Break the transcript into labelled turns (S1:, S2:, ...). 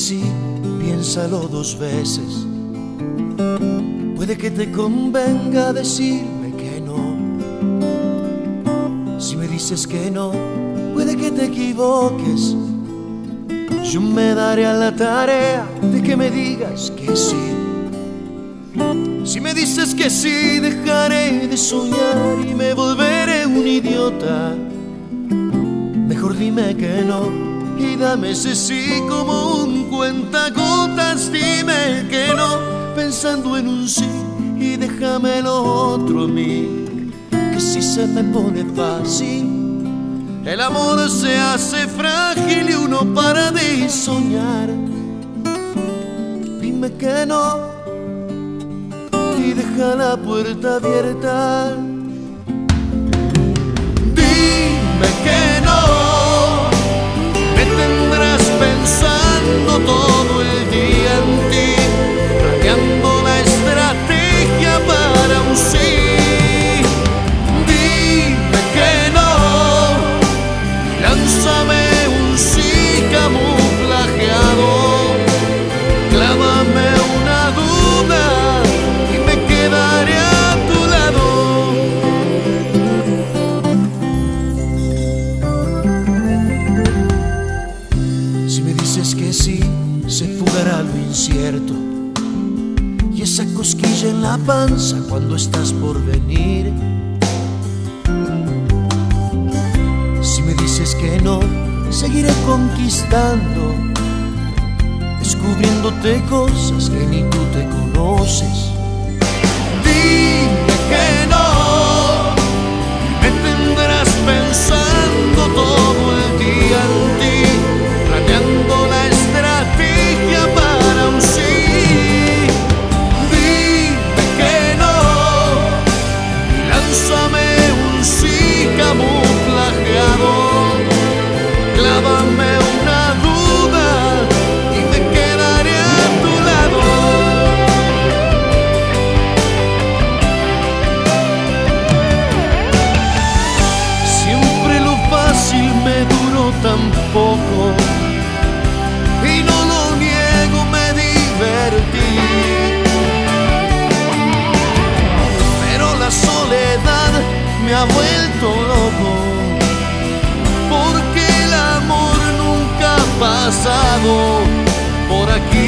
S1: sí, piénsalo 2 veces. Puede que te convenga decirme que no. Si me dices que no, puede que te equivoques. Yo me daré a la tarea de que me digas que sí. Si me dices que sí, dejaré de soñar y me volveré un idiota. Mejor dime que no y dame ese sí como un cuentagotas. Dime que no pensando en un sí y déjame lo otro a mí, que si se me pone fácil el amor se hace frágil y uno para de soñar. Dime que no y deja la puerta abierta. Dime que no, me tendrás pensando todo el día en ti, planeando la estrategia para un sí. Dime que no, lánzame un sí camuflajeado, clávame una duda y me quedaré a tu lado. Si me dices que sí, se fugará lo incierto y esa cosquilla en la panza cuando estás por venir. Si me dices que no, seguiré conquistando, descubriéndote cosas que ni tú te conoces. Dime que no, me tendrás pensando todo el día en ti, planeando la estrategia para un sí. Dime que no, lánzame un sí camuflajeado, clávame una duda y me quedaré a tu lado. Siempre lo fácil me duró tan poco y no lo niego, me divertí. Pero la soledad me ha vuelto loco, porque el amor nunca ha pasado por aquí.